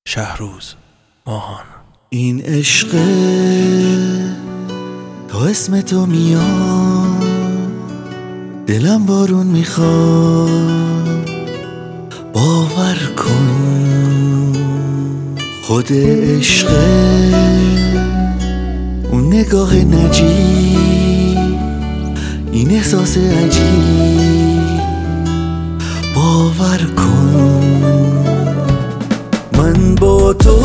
شهروز ماهان. این عشق تا اسم تو میاد دلم بارون میخواد، باور کن خود عشق اون نگاه نجیب، این احساس عجیب، باور کن من با تو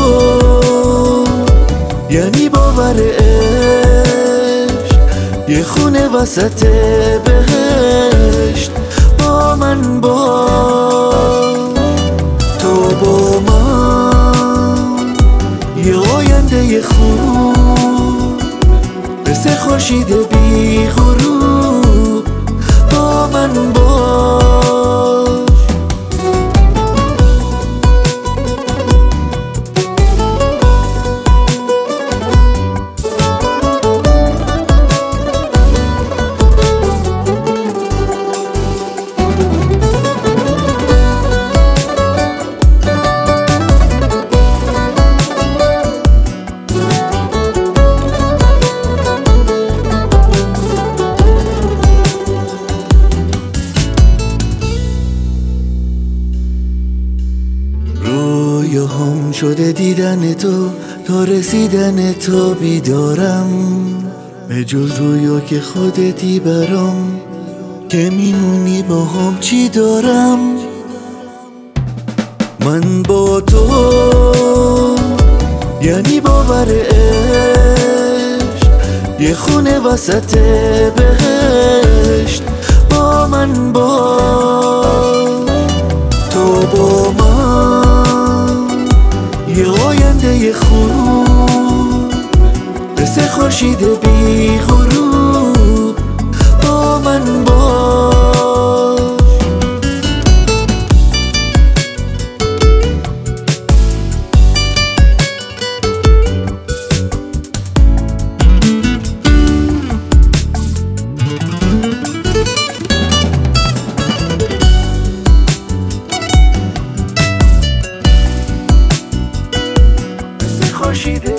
یعنی باور عشق، یه خونه وسط بهشت با من باش، تو با من یه آینده خوب مثل خورشید بی غروب با من باش. هم شده دیدن تو تا رسیدن تو بیدارم، به جز رویا که خودتی برام، که میمونی با هم چی دارم. من با تو یعنی باور عشق، یه خونه وسط بهشت با من باش، تو با من یه آینده خوب مثل خورشید بی غروب با من باش. خورشید